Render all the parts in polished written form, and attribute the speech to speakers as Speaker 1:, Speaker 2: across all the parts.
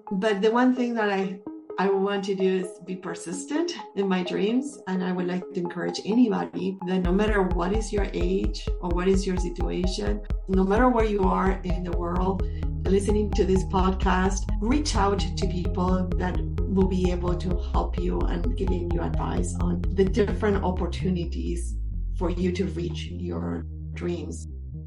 Speaker 1: But the one thing that I want to do is be persistent in my dreams. And I would like to encourage anybody that no matter what is your age or what is your situation, no matter where you are in the world, listening to this podcast, reach out to people that will be able to help you and giving you advice on the different opportunities for you to reach your dreams.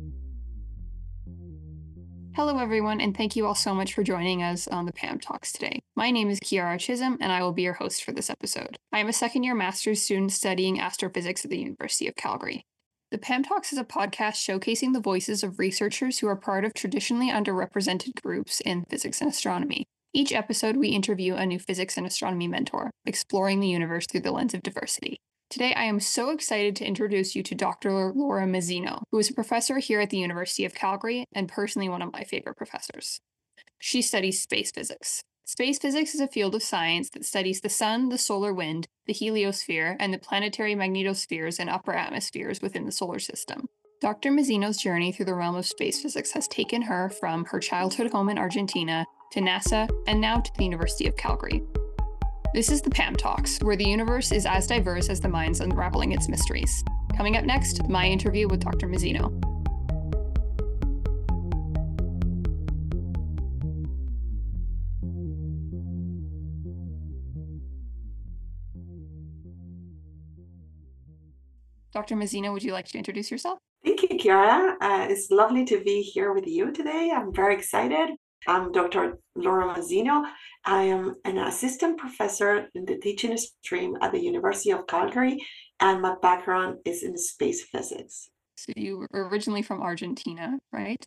Speaker 2: Hello, everyone, and thank you all so much for joining us on the PAM Talks today. My name is Kiara Chisholm, and I will be your host for this episode. I am a second-year master's student studying astrophysics at the University of Calgary. The PAM Talks is a podcast showcasing the voices of researchers who are part of traditionally underrepresented groups in physics and astronomy. Each episode, we interview a new physics and astronomy mentor, exploring the universe through the lens of diversity. Today, I am so excited to introduce you to Dr. Laura Mazzino, who is a professor here at the University of Calgary and personally one of my favorite professors. She studies space physics. Space physics is a field of science that studies the sun, the solar wind, the heliosphere, and the planetary magnetospheres and upper atmospheres within the solar system. Dr. Mazzino's journey through the realm of space physics has taken her from her childhood home in Argentina to NASA and now to the University of Calgary. This is the PAM Talks, where the universe is as diverse as the minds unraveling its mysteries. Coming up next, my interview with Dr. Mazzino. Dr. Mazzino, would you like to introduce yourself?
Speaker 1: Thank you, Kiara. It's lovely to be here with you today. I'm very excited. I'm Dr. Laura Mazzino. I am an assistant professor in the teaching stream at the University of Calgary, and my background is in space physics.
Speaker 2: So you were originally from Argentina, right?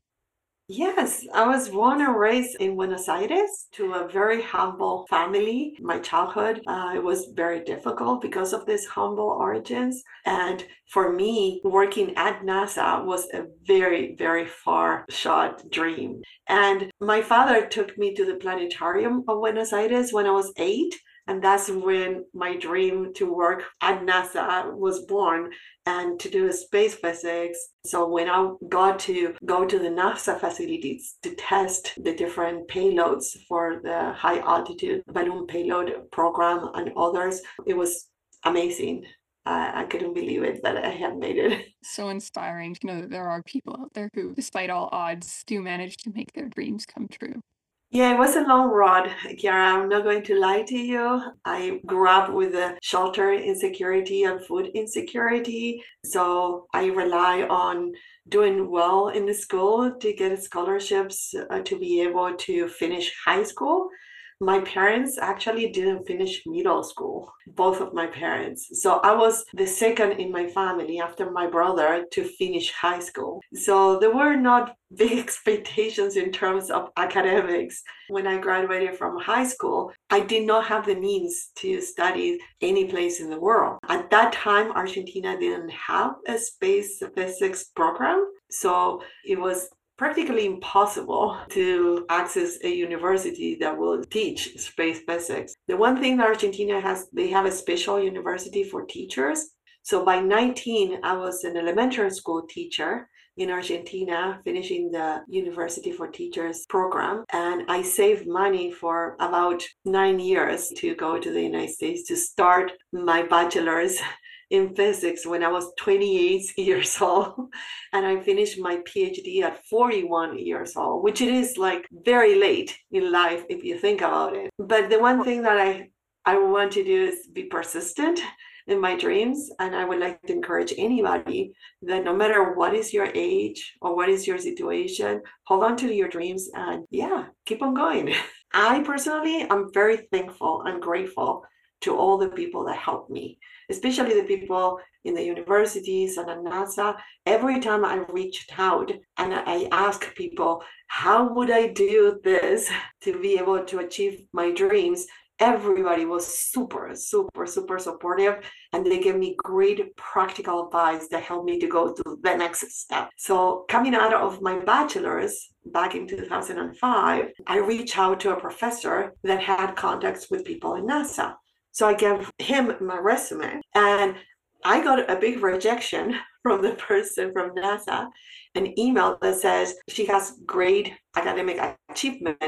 Speaker 1: Yes, I was born and raised in Buenos Aires to a very humble family. My childhood, it was very difficult because of these humble origins. And for me, working at NASA was a very, very far shot dream. And my father took me to the planetarium of Buenos Aires when I was 8. And that's when my dream to work at NASA was born and to do space physics. So when I got to go to the NASA facilities to test the different payloads for the high altitude balloon payload program and others, it was amazing. I couldn't believe it that I had made it.
Speaker 2: So inspiring to know that there are people out there who, despite all odds, do manage to make their dreams come true.
Speaker 1: Yeah, it was a long road, Kiara. I'm not going to lie to you. I grew up with a shelter insecurity and food insecurity. So I rely on doing well in the school to get scholarships to be able to finish high school. My parents actually didn't finish middle school, both of my parents. So I was the second in my family after my brother to finish high school. So there were not big expectations in terms of academics. When I graduated from high school, I did not have the means to study any place in the world. At that time, Argentina didn't have a space physics program. So it was practically impossible to access a university that will teach space physics. The one thing that Argentina has, they have a special university for teachers. So by 19, I was an elementary school teacher in Argentina, finishing the University for Teachers program. And I saved money for about 9 years to go to the United States to start my bachelor's in physics when I was 28 years old. And I finished my PhD at 41 years old, which it is like very late in life if you think about it. But the one thing that I want to do is be persistent in my dreams. And I would like to encourage anybody that no matter what is your age or what is your situation, hold on to your dreams and keep on going. I personally am very thankful and grateful to all the people that helped me, especially the people in the universities and at NASA. Every time I reached out and I asked people, how would I do this to be able to achieve my dreams? Everybody was super, super, super supportive, and they gave me great practical advice that helped me to go to the next step. So coming out of my bachelor's back in 2005, I reached out to a professor that had contacts with people in NASA. So I gave him my resume, and I got a big rejection from the person from NASA, an email that says she has great academic achievements,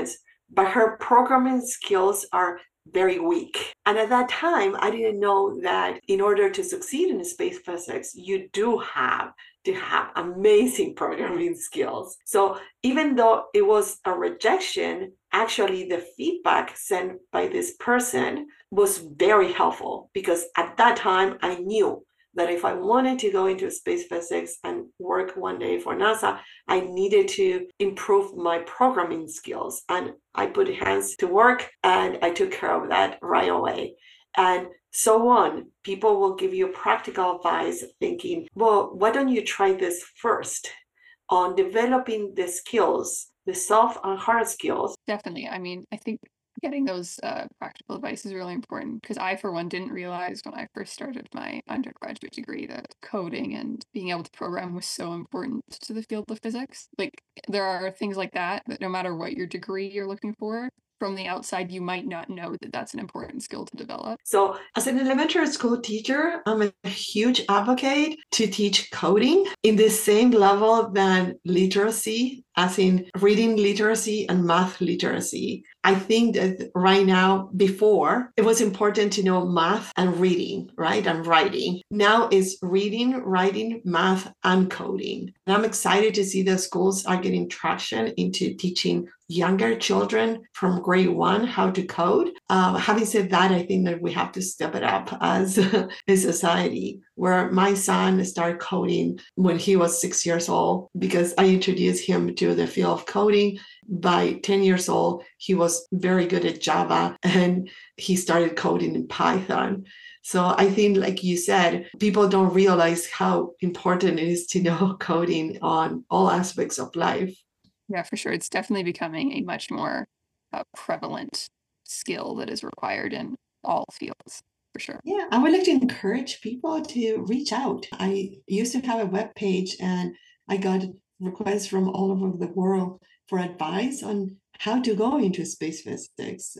Speaker 1: but her programming skills are very weak. And at that time, I didn't know that in order to succeed in space physics, you do have to have amazing programming skills. So even though it was a rejection, actually the feedback sent by this person was very helpful, because at that time I knew that if I wanted to go into space physics and work one day for NASA, I needed to improve my programming skills. And I put hands to work and I took care of that right away. And so on. People will give you practical advice thinking, well, why don't you try this first on developing the skills, the soft and hard skills?
Speaker 2: Definitely. I mean, I think getting those practical advice is really important, because I, for one, didn't realize when I first started my undergraduate degree that coding and being able to program was so important to the field of physics. Like, there are things like that no matter what your degree you're looking for, from the outside, you might not know that that's an important skill to develop.
Speaker 1: So, as an elementary school teacher, I'm a huge advocate to teach coding in the same level than literacy, as in reading literacy and math literacy. I think that right now, before, it was important to know math and reading, right? And writing. Now it's reading, writing, math, and coding. And I'm excited to see that schools are getting traction into teaching younger children from grade 1 how to code. Having said that, I think that we have to step it up as a society, where my son started coding when he was 6 years old, because I introduced him to the field of coding. By 10 years old, he was very good at Java and he started coding in Python. So I think, like you said, people don't realize how important it is to know coding on all aspects of life.
Speaker 2: Yeah, for sure. It's definitely becoming a much more prevalent skill that is required in all fields, for sure.
Speaker 1: Yeah, I would like to encourage people to reach out. I used to have a web page and I got requests from all over the world for advice on how to go into space physics.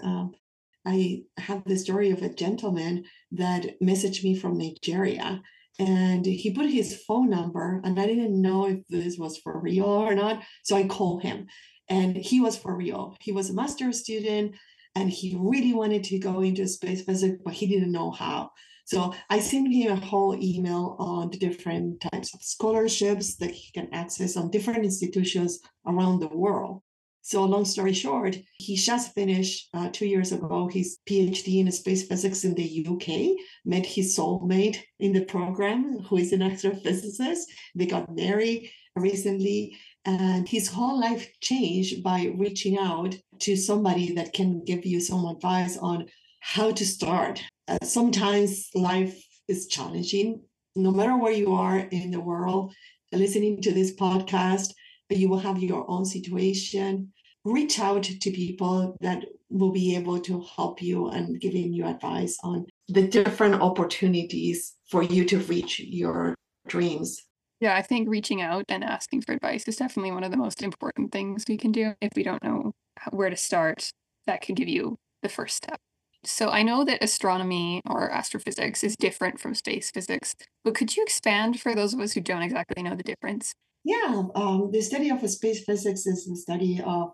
Speaker 1: I have the story of a gentleman that messaged me from Nigeria, and he put his phone number, and I didn't know if this was for real or not. So I called him, and he was for real. He was a master's student and he really wanted to go into space physics, but he didn't know how. So I sent him a whole email on the different types of scholarships that he can access on different institutions around the world. So long story short, he just finished 2 years ago his PhD in space physics in the UK, met his soulmate in the program, who is an astrophysicist. They got married recently, and his whole life changed by reaching out to somebody that can give you some advice on how to start. Sometimes life is challenging. No matter where you are in the world, listening to this podcast, you will have your own situation. Reach out to people that will be able to help you and giving you advice on the different opportunities for you to reach your dreams.
Speaker 2: Yeah, I think reaching out and asking for advice is definitely one of the most important things we can do. If we don't know where to start, that can give you the first step. So I know that astronomy or astrophysics is different from space physics, but could you expand for those of us who don't exactly know the difference?
Speaker 1: Yeah, the study of space physics is the study of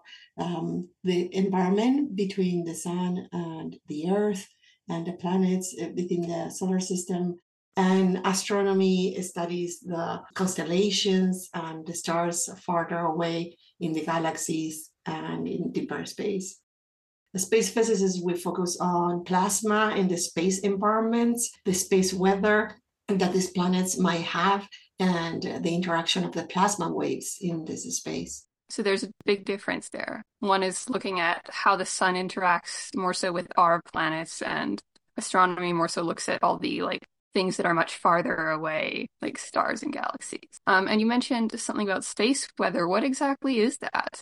Speaker 1: the environment between the sun and the earth and the planets within the solar system. And astronomy studies the constellations and the stars farther away in the galaxies and in deeper space. The space physicists will focus on plasma in the space environments, the space weather that these planets might have, and the interaction of the plasma waves in this space.
Speaker 2: So there's a big difference there. One is looking at how the sun interacts more so with our planets, and astronomy more so looks at all the things that are much farther away, like stars and galaxies. And you mentioned something about space weather. What exactly is that?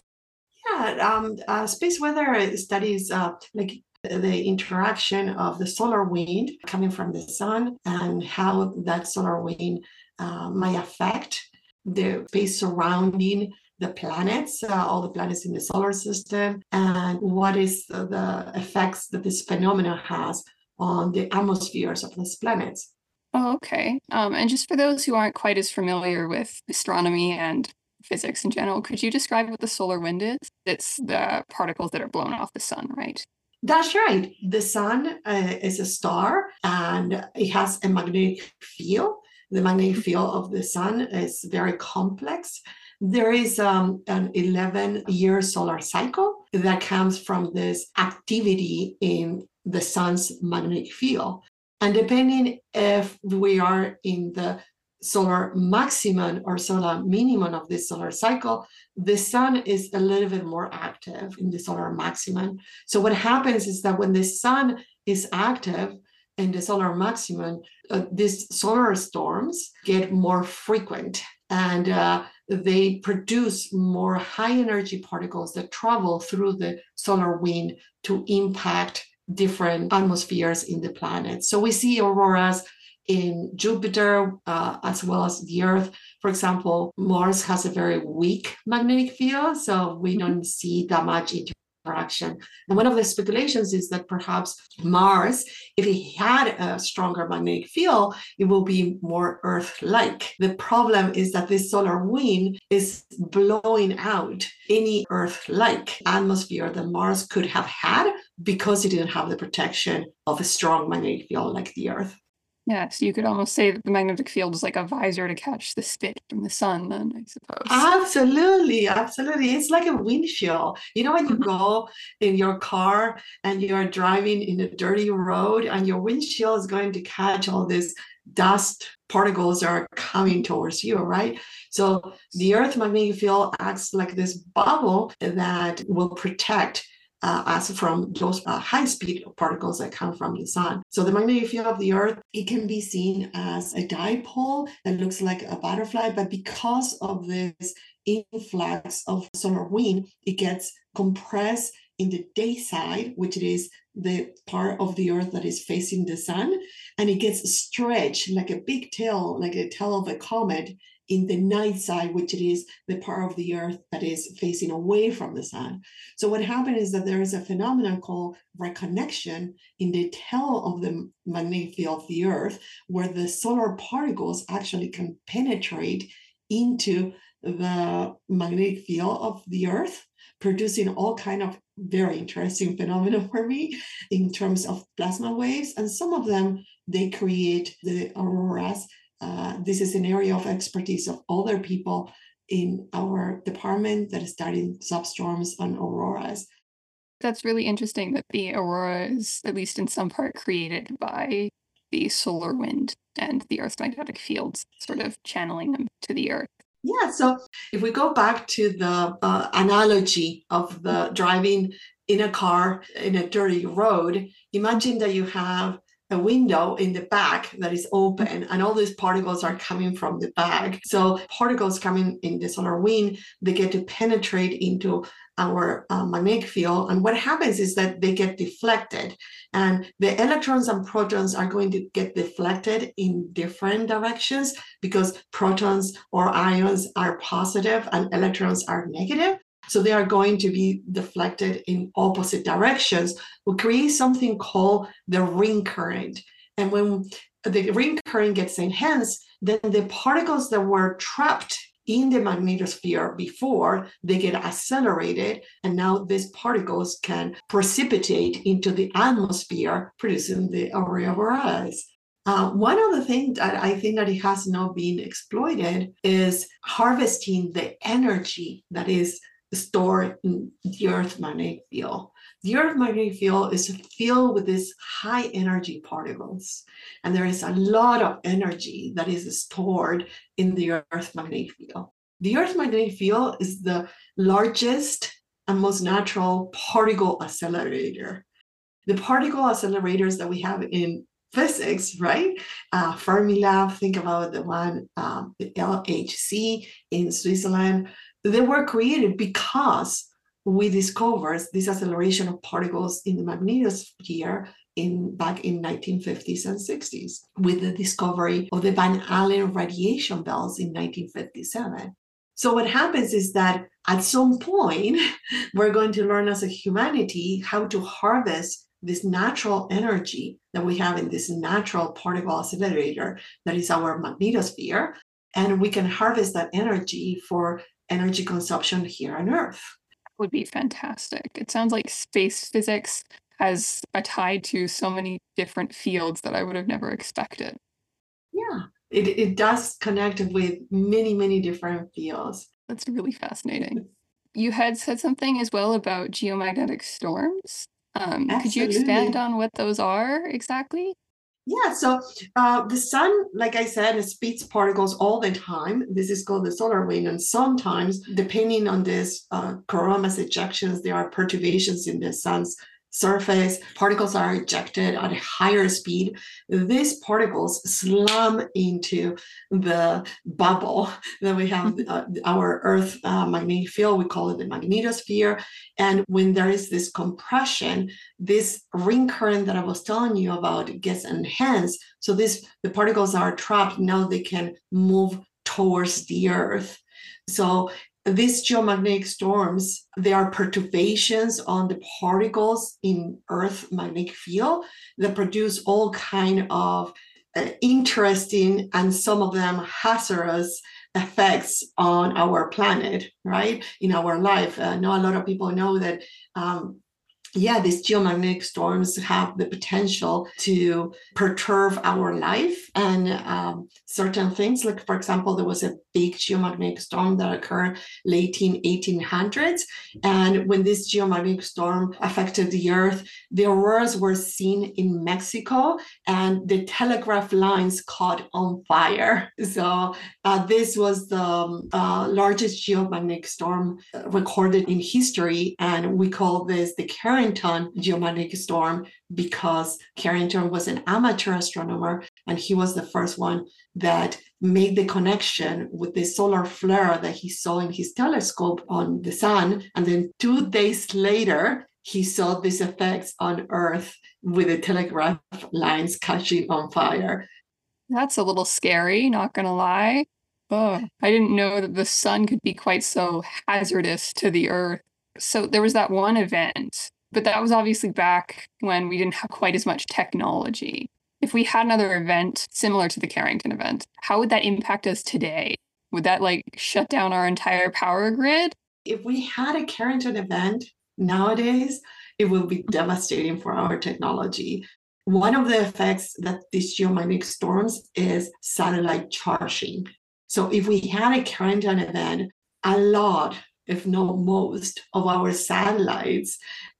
Speaker 1: Yeah, space weather studies like the interaction of the solar wind coming from the sun and how that solar wind might affect the space surrounding the planets, all the planets in the solar system, and what is the effects that this phenomena has on the atmospheres of these planets.
Speaker 2: Oh, okay. And just for those who aren't quite as familiar with astronomy and physics in general, could you describe what the solar wind is? It's the particles that are blown off the sun, right?
Speaker 1: That's right. The sun is a star and it has a magnetic field. The magnetic field of the sun is very complex. There is an 11-year solar cycle that comes from this activity in the sun's magnetic field. And depending if we are in the solar maximum or solar minimum of this solar cycle, the sun is a little bit more active in the solar maximum. So what happens is that when the sun is active in the solar maximum, these solar storms get more frequent and they produce more high energy particles that travel through the solar wind to impact different atmospheres in the planet. So we see auroras in Jupiter, as well as the Earth. For example, Mars has a very weak magnetic field, so we don't see that much interaction. And one of the speculations is that perhaps Mars, if it had a stronger magnetic field, it will be more Earth-like. The problem is that this solar wind is blowing out any Earth-like atmosphere that Mars could have had because it didn't have the protection of a strong magnetic field like the Earth.
Speaker 2: Yeah, so you could almost say that the magnetic field is like a visor to catch the spit from the sun, then, I suppose.
Speaker 1: Absolutely, absolutely. It's like a windshield. You know, when you go in your car and you're driving in a dirty road and your windshield is going to catch all these dust particles that are coming towards you, right? So the Earth magnetic field acts like this bubble that will protect us from those high-speed particles that come from the sun. So the magnetic field of the Earth, it can be seen as a dipole that looks like a butterfly, but because of this influx of solar wind, it gets compressed in the day side, which is the part of the Earth that is facing the sun, and it gets stretched like a big tail, like a tail of a comet, in the night side, which it is the part of the Earth that is facing away from the sun. So what happened is that there is a phenomenon called reconnection in the tail of the magnetic field of the Earth, where the solar particles actually can penetrate into the magnetic field of the Earth, producing all kind of very interesting phenomena for me in terms of plasma waves. And some of them, they create the auroras. This is an area of expertise of other people in our department that is studying substorms and auroras.
Speaker 2: That's really interesting that the aurora is, at least in some part, created by the solar wind and the Earth's magnetic fields sort of channeling them to the Earth.
Speaker 1: Yeah, so if we go back to the analogy of the driving in a car in a dirty road, imagine that you have a window in the back that is open and all these particles are coming from the back. So particles coming in the solar wind, they get to penetrate into our magnetic field. And what happens is that they get deflected, and the electrons and protons are going to get deflected in different directions because protons or ions are positive and electrons are negative. So they are going to be deflected in opposite directions. We create something called the ring current. And when the ring current gets enhanced, then the particles that were trapped in the magnetosphere before, they get accelerated, and now these particles can precipitate into the atmosphere, producing the aurora borealis. One of the things that I think that it has not been exploited is harvesting the energy that is stored in the Earth magnetic field. The Earth magnetic field is filled with these high energy particles, and there is a lot of energy that is stored in the Earth magnetic field. The Earth magnetic field is the largest and most natural particle accelerator. The particle accelerators that we have in physics, right? Fermilab, think about the one, the LHC in Switzerland. They were created because we discovered this acceleration of particles in the magnetosphere back in 1950s and 60s with the discovery of the Van Allen radiation belts in 1957. So what happens is that at some point, we're going to learn as a humanity how to harvest this natural energy that we have in this natural particle accelerator that is our magnetosphere. And we can harvest that energy for energy consumption here on Earth.
Speaker 2: Would be fantastic. It sounds like space physics has a tie to so many different fields that I would have never expected.
Speaker 1: Yeah, it does connect with many, many different fields.
Speaker 2: That's really fascinating. You had said something as well about geomagnetic storms. Could you expand
Speaker 1: Absolutely.
Speaker 2: on what those are exactly?
Speaker 1: Yeah, so the sun, like I said, speeds particles all the time. This is called the solar wind. And sometimes, depending on this coronal mass ejections, there are perturbations in the sun's surface. Particles are ejected at a higher speed. These particles slam into the bubble that we have, our Earth magnetic field. We call it the magnetosphere. And when there is this compression, this ring current that I was telling you about gets enhanced. So the particles are trapped. Now they can move towards the Earth. So these geomagnetic storms, they are perturbations on the particles in Earth magnetic field that produce all kind of interesting and some of them hazardous effects on our planet, right? In our life. Not a lot of people know that these geomagnetic storms have the potential to perturb our life and certain things. Like, for example, there was a big geomagnetic storm that occurred late in 1800s. And when this geomagnetic storm affected the Earth, the auroras were seen in Mexico and the telegraph lines caught on fire. So this was the largest geomagnetic storm recorded in history. And we call this the Carrington geomagnetic storm because Carrington was an amateur astronomer and he was the first one that made the connection with the solar flare that he saw in his telescope on the sun. And then 2 days later, he saw these effects on Earth with the telegraph lines catching on fire.
Speaker 2: That's a little scary, not gonna lie. Oh, I didn't know that the sun could be quite so hazardous to the Earth. So there was that one event, but that was obviously back when we didn't have quite as much technology. If we had another event similar to the Carrington event, how would that impact us today? Would that like shut down our entire power grid?
Speaker 1: If we had a Carrington event nowadays, it will be devastating for our technology. One of the effects that these geomagnetic storms is satellite charging. So if we had a Carrington event, a lot, if not most, of our satellites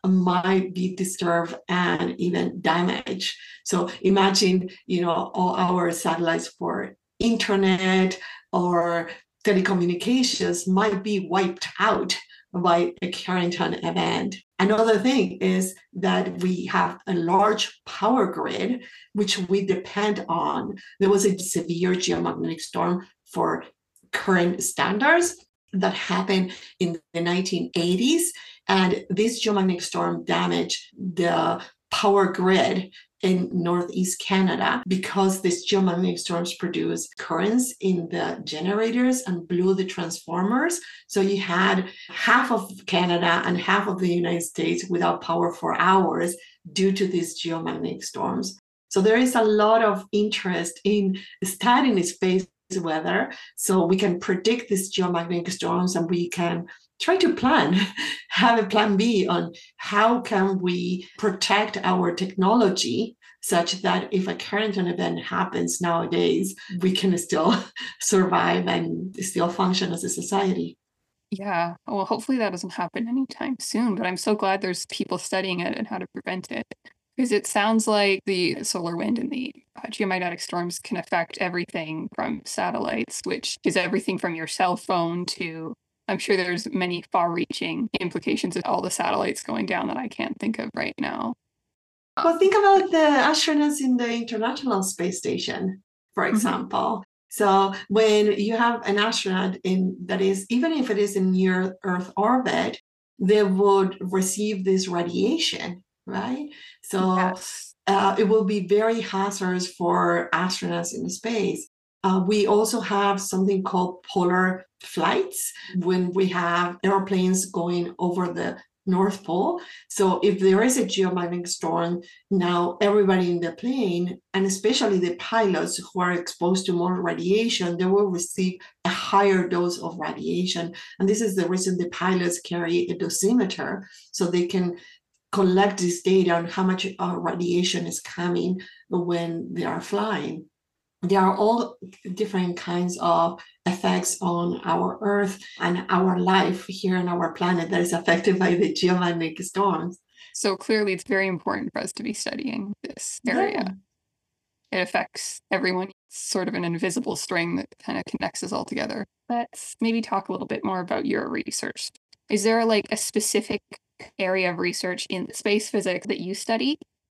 Speaker 1: might be disturbed and even damaged. So imagine, all our satellites for internet or telecommunications might be wiped out by a Carrington event. Another thing is that we have a large power grid, which we depend on. There was a severe geomagnetic storm for current standards that happened in the 1980s. And this geomagnetic storm damaged the power grid in Northeast Canada because these geomagnetic storms produce currents in the generators and blew the transformers. So you had half of Canada and half of the United States without power for hours due to these geomagnetic storms. So there is a lot of interest in studying space weather so we can predict these geomagnetic storms and we can try to have a plan B on how can we protect our technology such that if a Carrington event happens nowadays, we can still survive and still function as a society.
Speaker 2: Yeah, well, hopefully that doesn't happen anytime soon, but I'm so glad there's people studying it and how to prevent it. Because it sounds like the solar wind and the geomagnetic storms can affect everything from satellites, which is everything from your cell phone to, I'm sure there's many far-reaching implications of all the satellites going down that I can't think of right now.
Speaker 1: Well, think about the astronauts in the International Space Station, for example. So when you have an astronaut that is, even if it is in near Earth orbit, they would receive this radiation, right? So
Speaker 2: Yes.
Speaker 1: it will be very hazardous for astronauts in space. We also have something called polar flights when we have airplanes going over the North Pole. So if there is a geomagnetic storm, now everybody in the plane, and especially the pilots who are exposed to more radiation, they will receive a higher dose of radiation. And this is the reason the pilots carry a dosimeter, so they can collect this data on how much radiation is coming when they are flying. There are all different kinds of effects on our Earth and our life here on our planet that is affected by the geomagnetic storms.
Speaker 2: So clearly, it's very important for us to be studying this area. Yeah. It affects everyone. It's sort of an invisible string that kind of connects us all together. Let's maybe talk a little bit more about your research. Is there like a specific area of research in space physics that you study?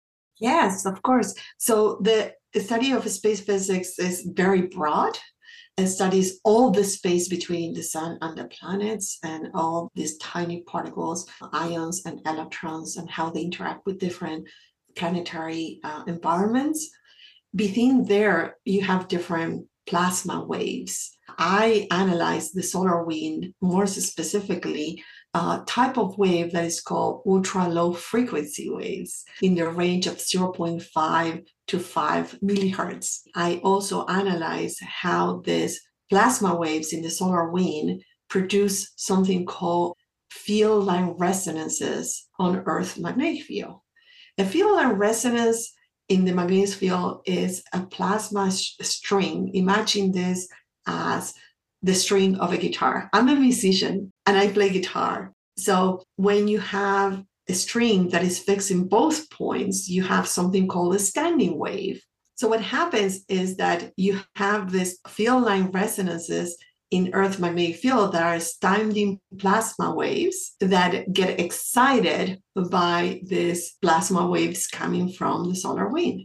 Speaker 1: Yes, of course. So the study of space physics is very broad. It studies all the space between the sun and the planets and all these tiny particles, ions and electrons, and how they interact with different planetary environments. Within there, you have different plasma waves. I analyze the solar wind more specifically, a type of wave that is called ultra low frequency waves in the range of 0.5 to 5 millihertz. I also analyze how these plasma waves in the solar wind produce something called field line resonances on Earth magnetic field. A field line resonance in the magnetic field is a plasma string. Imagine this as the string of a guitar. I'm a musician and I play guitar. So when you have a string that is fixed in both points, you have something called a standing wave. So what happens is that you have this field line resonances in Earth magnetic field that are standing plasma waves that get excited by these plasma waves coming from the solar wind.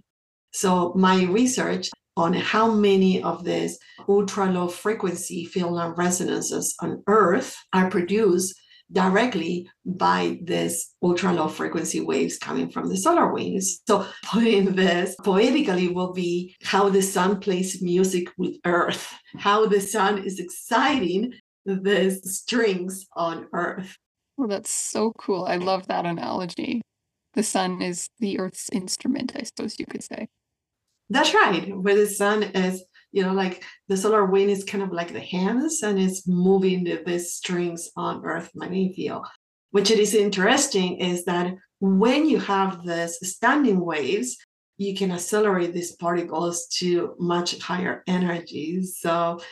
Speaker 1: So my research on how many of these ultra low frequency field line resonances on Earth are produced directly by this ultra low frequency waves coming from the solar wind. So putting this poetically will be how the sun plays music with Earth, how the sun is exciting these strings on Earth.
Speaker 2: Well, that's so cool. I love that analogy. The sun is the Earth's instrument, I suppose you could say.
Speaker 1: That's right, where the sun is, like the solar wind is kind of like the hands and it's moving these strings on Earth magnetic field. Which it is interesting is that when you have these standing waves, you can accelerate these particles to much higher energies. So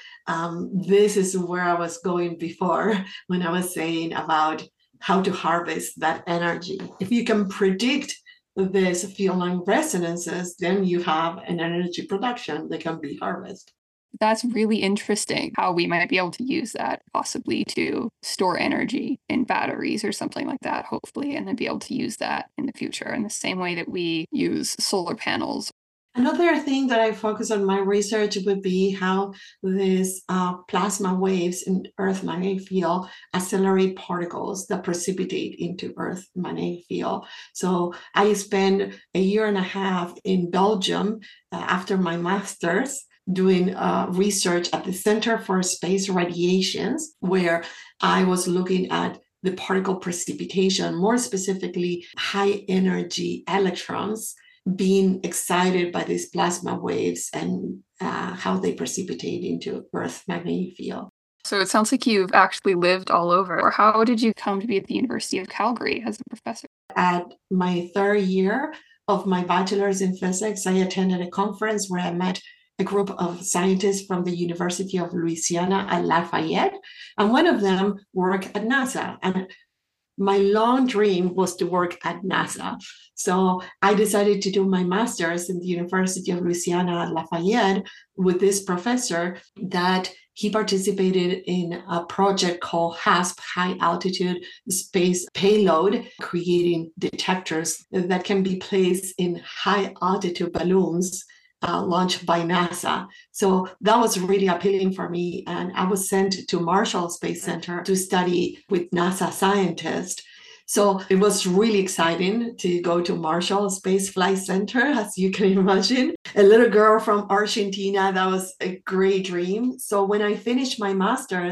Speaker 1: this is where I was going before when I was saying about how to harvest that energy. If you can predict these field line resonances, then you have an energy production that can be harvested.
Speaker 2: That's really interesting how we might be able to use that possibly to store energy in batteries or something like that, hopefully, and then be able to use that in the future in the same way that we use solar panels.
Speaker 1: Another thing that I focus on my research would be how these plasma waves in Earth magnetic field accelerate particles that precipitate into Earth magnetic field. So I spent a year and a half in Belgium after my master's doing research at the Center for Space Radiations, where I was looking at the particle precipitation, more specifically high energy electrons being excited by these plasma waves and how they precipitate into Earth magnetic field.
Speaker 2: So it sounds like you've actually lived all over. Or how did you come to be at the University of Calgary as a professor?
Speaker 1: At my third year of my bachelor's in physics, I attended a conference where I met a group of scientists from the University of Louisiana at Lafayette, and one of them worked at NASA. And my long dream was to work at NASA. So I decided to do my master's in the University of Louisiana at Lafayette with this professor that he participated in a project called HASP, High Altitude Space Payload, creating detectors that can be placed in high altitude balloons launched by NASA. So that was really appealing for me. And I was sent to Marshall Space Center to study with NASA scientists. So it was really exciting to go to Marshall Space Flight Center, as you can imagine. A little girl from Argentina, that was a great dream. So when I finished my master's,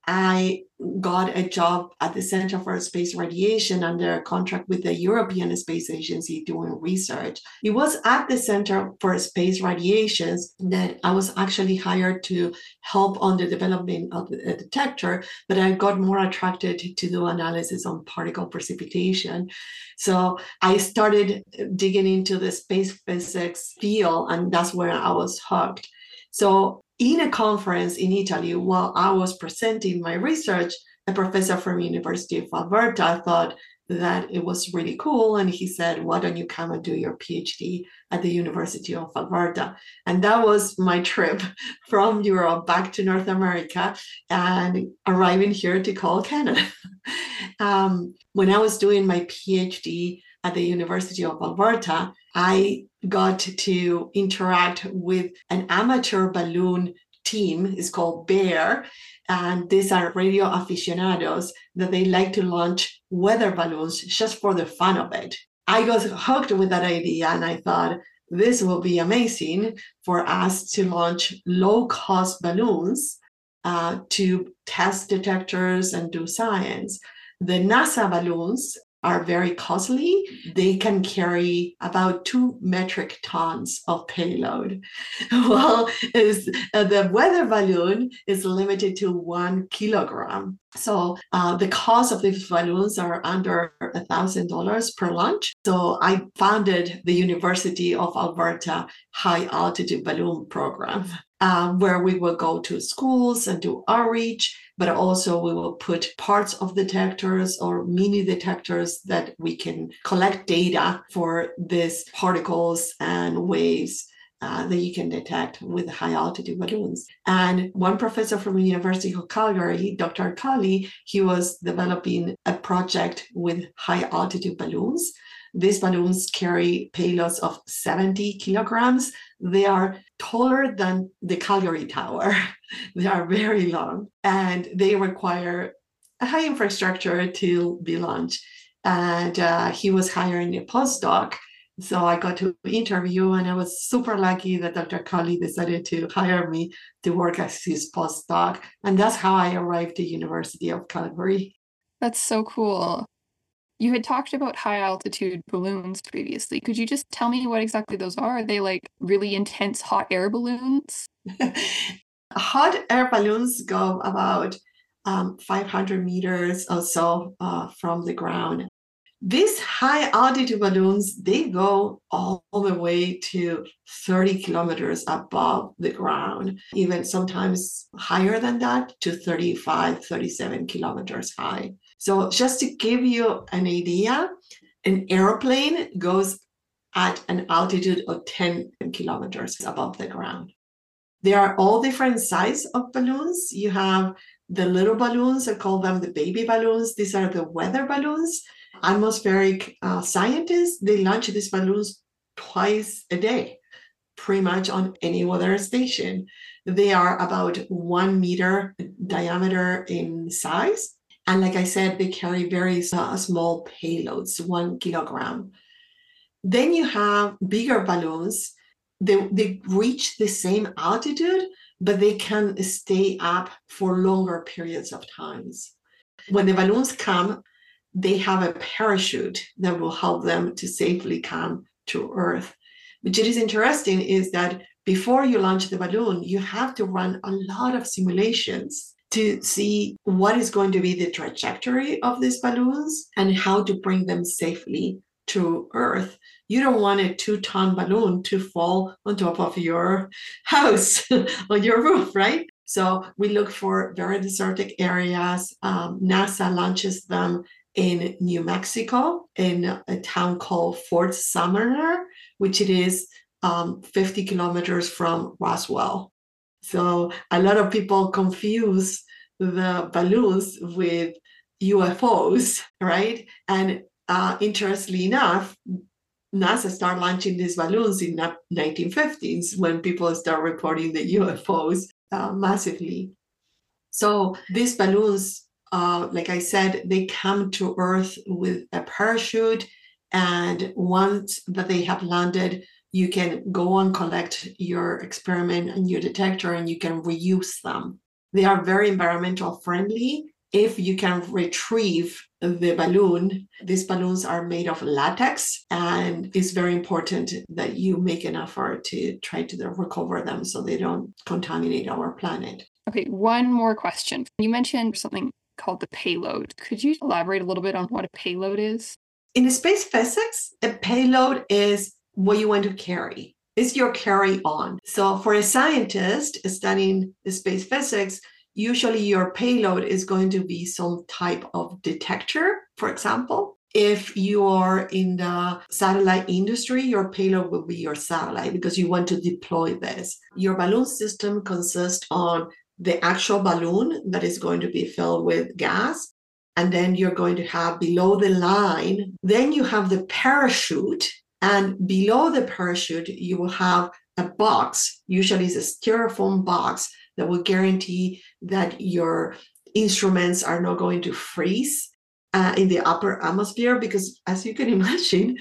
Speaker 1: I got a job at the Center for Space Radiation under a contract with the European Space Agency doing research. It was at the Center for Space Radiations that I was actually hired to help on the development of a detector, but I got more attracted to do analysis on particle precipitation. So I started digging into the space physics field, and that's where I was hooked. So in a conference in Italy, while I was presenting my research, a professor from University of Alberta thought that it was really cool. And he said, why don't you come and do your PhD at the University of Alberta? And that was my trip from Europe back to North America and arriving here to Call Canada. When I was doing my PhD at the University of Alberta, I got to interact with an amateur balloon team. It's called BEAR. And these are radio aficionados that they like to launch weather balloons just for the fun of it. I got hooked with that idea and I thought, this will be amazing for us to launch low-cost balloons to test detectors and do science. The NASA balloons are very costly. They can carry about 2 metric tons of payload. While the weather balloon is limited to 1 kilogram. So the cost of these balloons are under $1,000 per launch. So I founded the University of Alberta High Altitude Balloon Program, where we will go to schools and do outreach, but also we will put parts of detectors or mini detectors that we can collect data for these particles and waves that you can detect with high altitude balloons. And one professor from the University of Calgary, Dr. Kali, he was developing a project with high altitude balloons. These balloons carry payloads of 70 kilograms. They are taller than the Calgary Tower. They are very long, and they require a high infrastructure to be launched. And he was hiring a postdoc. So I got to interview, and I was super lucky that Dr. Kali decided to hire me to work as his postdoc. And that's how I arrived at the University of Calgary.
Speaker 2: That's so cool. You had talked about high altitude balloons previously. Could you just tell me what exactly those are? Are they like really intense hot air balloons?
Speaker 1: Hot air balloons go about 500 meters or so from the ground. These high altitude balloons, they go all the way to 30 kilometers above the ground, even sometimes higher than that, to 35, 37 kilometers high. So just to give you an idea, an airplane goes at an altitude of 10 kilometers above the ground. There are all different sizes of balloons. You have the little balloons, I call them the baby balloons. These are the weather balloons. Atmospheric scientists, they launch these balloons twice a day, pretty much on any weather station. They are about 1 meter diameter in size. And like I said, they carry very small payloads, 1 kilogram. Then you have bigger balloons. They reach the same altitude, but they can stay up for longer periods of times. When the balloons come, they have a parachute that will help them to safely come to Earth. Which is interesting is that before you launch the balloon, you have to run a lot of simulations to see what is going to be the trajectory of these balloons and how to bring them safely to Earth. You don't want a 2-ton balloon to fall on top of your house, on your roof, right? So we look for very desertic areas. NASA launches them in New Mexico, in a town called Fort Sumner, which it is 50 kilometers from Roswell. So a lot of people confuse the balloons with UFOs, right? And interestingly enough, NASA started launching these balloons in the 1950s when people start reporting the UFOs massively. So these balloons, like I said, they come to Earth with a parachute, and once that they have landed, you can go and collect your experiment and your detector, and you can reuse them. They are very environmental friendly if you can retrieve the balloon. These balloons are made of latex, and it's very important that you make an effort to try to recover them so they don't contaminate our planet.
Speaker 2: Okay, one more question. You mentioned something called the payload. Could you elaborate a little bit on what a payload is?
Speaker 1: In space physics, a payload is what you want to carry. It's your carry on. So for a scientist studying space physics, usually your payload is going to be some type of detector, for example. If you are in the satellite industry, your payload will be your satellite because you want to deploy this. Your balloon system consists on the actual balloon that is going to be filled with gas, and then you're going to have below the line, then you have the parachute, and below the parachute, you will have a box, usually it's a styrofoam box that will guarantee that your instruments are not going to freeze in the upper atmosphere, because as you can imagine,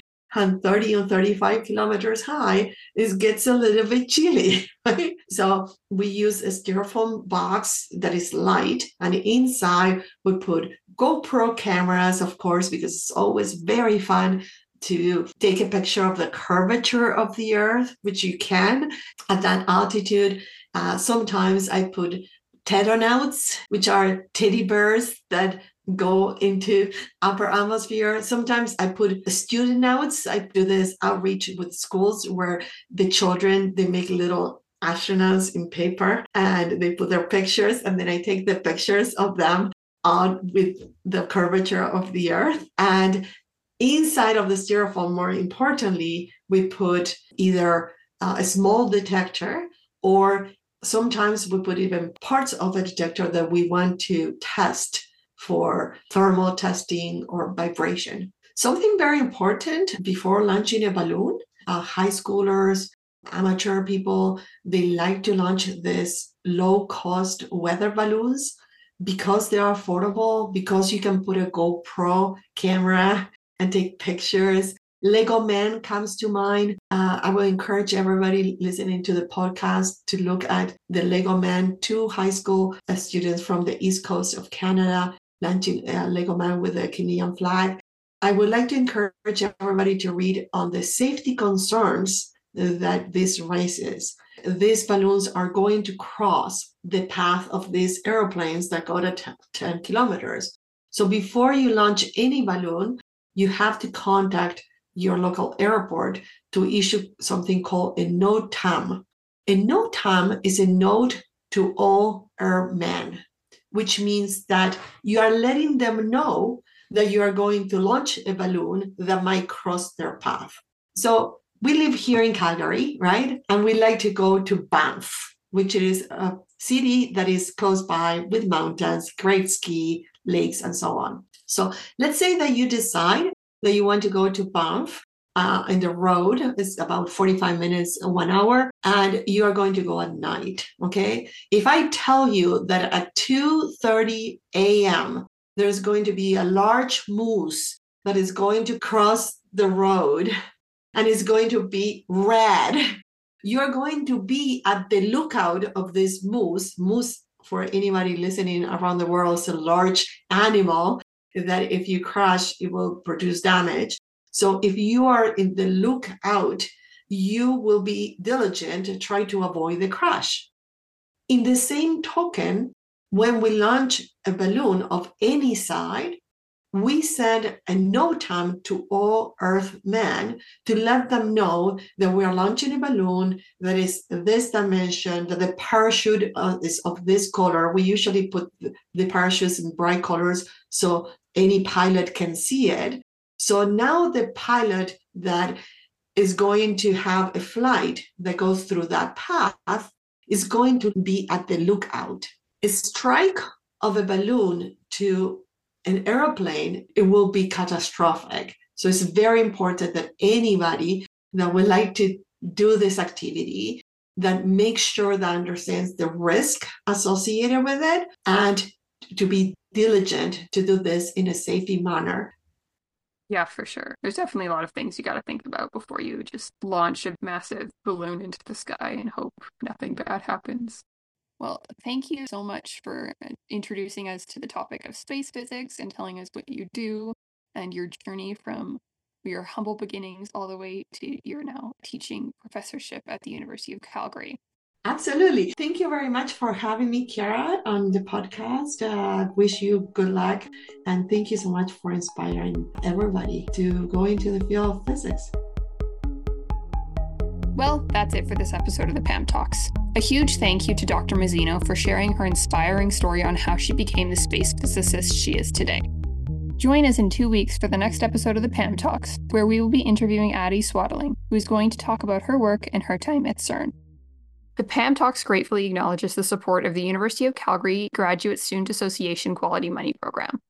Speaker 1: 30 or 35 kilometers high, it gets a little bit chilly, right? So we use a styrofoam box that is light, and inside we put GoPro cameras, of course, because it's always very fun to take a picture of the curvature of the Earth, which you can at that altitude. Sometimes I put tedonauts, which are teddy bears that go into upper atmosphere. Sometimes I put student notes. I do this outreach with schools where the children, they make little astronauts in paper and they put their pictures, and then I take the pictures of them on with the curvature of the Earth. And inside of the styrofoam, more importantly, we put either a small detector, or sometimes we put even parts of a detector that we want to test for thermal testing or vibration. Something very important before launching a balloon, high schoolers, amateur people, they like to launch this low-cost weather balloons because they are affordable, because you can put a GoPro camera and take pictures. Lego Man comes to mind. I will encourage everybody listening to the podcast to look at the Lego Man. Two high school students from the east coast of Canada launching Lego Man with a Canadian flag. I would like to encourage everybody to read on the safety concerns that this raises. These balloons are going to cross the path of these airplanes that go to 10 kilometers. So before you launch any balloon, you have to contact your local airport to issue something called a NOTAM. A NOTAM is a note to all airmen, which means that you are letting them know that you are going to launch a balloon that might cross their path. So we live here in Calgary, right? And we like to go to Banff, which is a city that is close by with mountains, great ski, lakes, and so on. So let's say that you decide that you want to go to Banff, and the road is about 45 minutes, 1 hour, and you are going to go at night, okay? If I tell you that at 2:30 a.m., there's going to be a large moose that is going to cross the road and is going to be red, you're going to be at the lookout of this moose. Moose, for anybody listening around the world, is a large animal that if you crash, it will produce damage. So if you are in the lookout, you will be diligent to try to avoid the crash. In the same token, when we launch a balloon of any side, we send a NOTAM to all Earthmen to let them know that we are launching a balloon that is this dimension, that the parachute is of this color. We usually put the parachutes in bright colors so any pilot can see it. So now the pilot that is going to have a flight that goes through that path is going to be at the lookout. A strike of a balloon to an airplane, it will be catastrophic. So it's very important that anybody that would like to do this activity, that makes sure that understands the risk associated with it, and to be diligent to do this in a safety manner.
Speaker 2: Yeah, for sure. There's definitely a lot of things you got to think about before you just launch a massive balloon into the sky and hope nothing bad happens. Well, thank you so much for introducing us to the topic of space physics and telling us what you do and your journey from your humble beginnings all the way to your now teaching professorship at the University of Calgary.
Speaker 1: Absolutely. Thank you very much for having me, Kiara, on the podcast. Wish you good luck. And thank you so much for inspiring everybody to go into the field of physics.
Speaker 2: Well, that's it for this episode of the PAM Talks. A huge thank you to Dr. Mazzino for sharing her inspiring story on how she became the space physicist she is today. Join us in 2 weeks for the next episode of the PAM Talks, where we will be interviewing Addie Swaddling, who is going to talk about her work and her time at CERN. The PAM Talks gratefully acknowledges the support of the University of Calgary Graduate Student Association Quality Money Program.